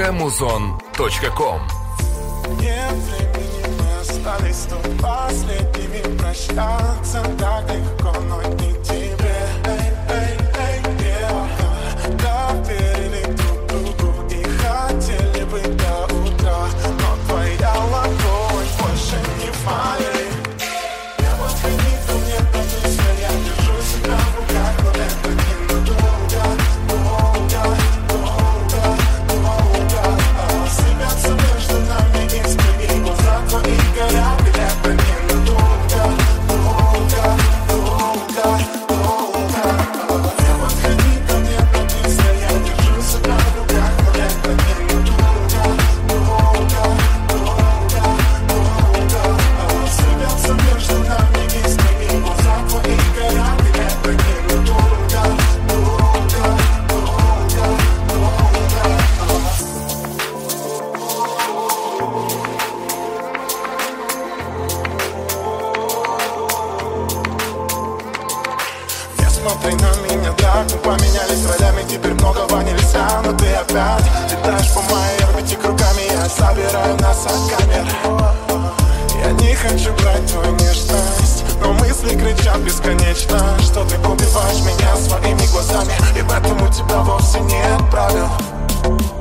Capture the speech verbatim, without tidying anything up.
точка музон точка ком. Нет времени, мы остались тут последними. Прощаться так легко, но не тебе. Эй, эй, эй, девушка, доверили друг другу и хотели бы до утра, но твоя ладонь больше не в моей. Я вот границу мне близко, я держу себя в руках, но это ненадолго, долго, долго, долго. Сыпятся между нами искры, и глаза твои горят, это ненадолго, долго, долго, долго. Я вот границу мне близко, я держу себя в руках, но это ненадолго, долго, долго, долго. Сыпятся между нами искры, и глаза твои горят, это ненадолго, долго, долго, долго. Не смотри на меня так, мы поменялись ролями, теперь многого нельзя, но ты опять летаешь по моей орбите кругами, я собираю нас от камер. Я не хочу брать твою нежность, но мысли кричат бесконечно, что ты убиваешь меня своими глазами, и в этом у тебя вовсе нет правил.